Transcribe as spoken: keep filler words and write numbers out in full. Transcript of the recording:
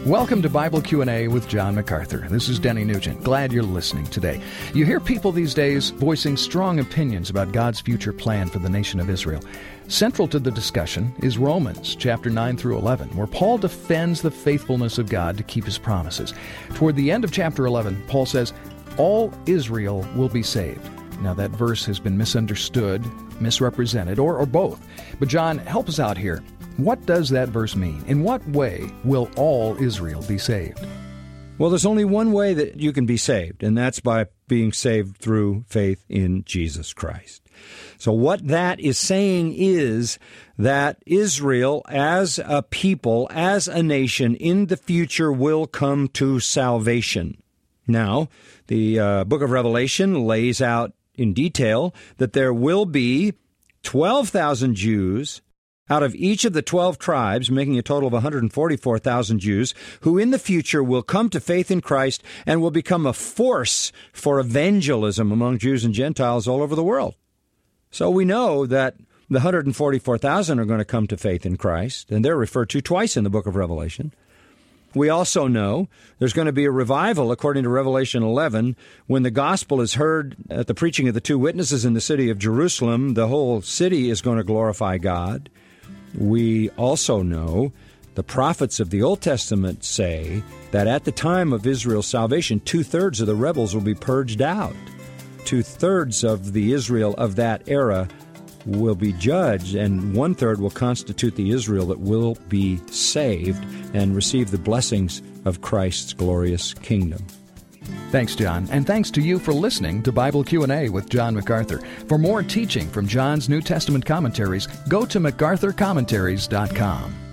Welcome to Bible Q and A with John MacArthur. This is Denny Nugent. Glad you're listening today. You hear people these days voicing strong opinions about God's future plan for the nation of Israel. Central to the discussion is Romans chapter nine through eleven, where Paul defends the faithfulness of God to keep his promises. Toward the end of chapter eleven, Paul says, all Israel will be saved. Now that verse has been misunderstood, misrepresented, or, or both. But John, help us out here. What does that verse mean? In what way will all Israel be saved? Well, there's only one way that you can be saved, and that's by being saved through faith in Jesus Christ. So what that is saying is that Israel as a people, as a nation, in the future will come to salvation. Now, the uh, book of Revelation lays out in detail that there will be twelve thousand Jews out of each of the twelve tribes, making a total of one hundred forty-four thousand Jews, who in the future will come to faith in Christ and will become a force for evangelism among Jews and Gentiles all over the world. So we know that the one hundred forty-four thousand are going to come to faith in Christ, and they're referred to twice in the book of Revelation. We also know there's going to be a revival, according to Revelation eleven, when the gospel is heard at the preaching of the two witnesses in the city of Jerusalem. The whole city is going to glorify God. We also know the prophets of the Old Testament say that at the time of Israel's salvation, two-thirds of the rebels will be purged out. Two-thirds of the Israel of that era will be judged, and one-third will constitute the Israel that will be saved and receive the blessings of Christ's glorious kingdom. Thanks, John, and thanks to you for listening to Bible Q and A with John MacArthur. For more teaching from John's New Testament commentaries, go to macarthur commentaries dot com.